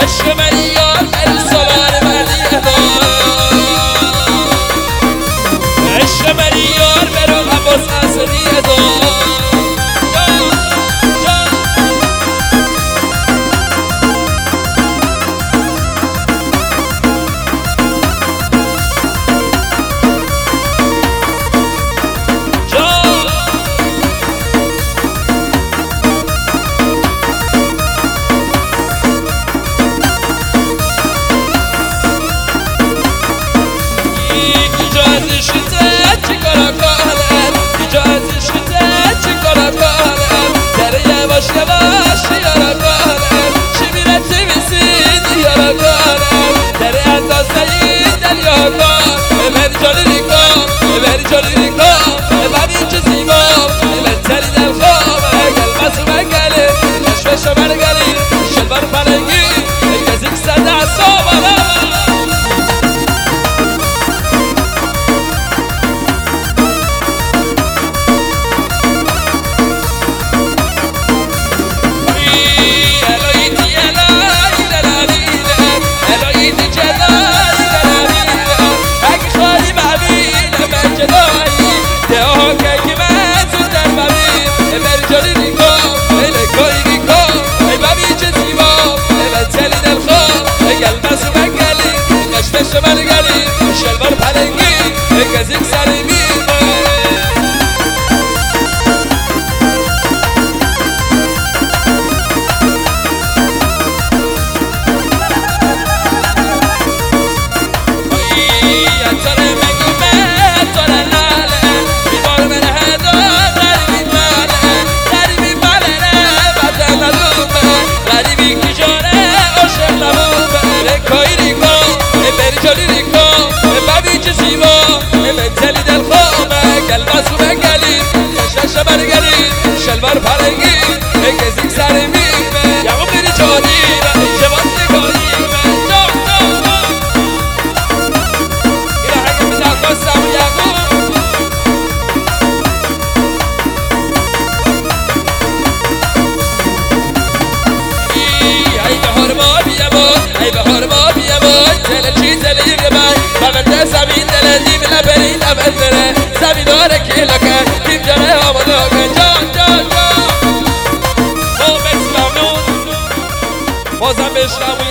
عشق منی یار بری سالار منی عشق منی یار برو عباس اصلی شلوار پلنگی گزیک سری شلوار پرنگی گزیک سر میمه یقوب بری جانی جوان نگاهی جا اینا حکم بده خواستم یقوب ای بهار ما بیا بای ای بهار ما بیا بای دل چی دلی بای بغل زمین دل دیم لبری لبت بره زمین داره که لکن دیم جانه آماده بازم بشنم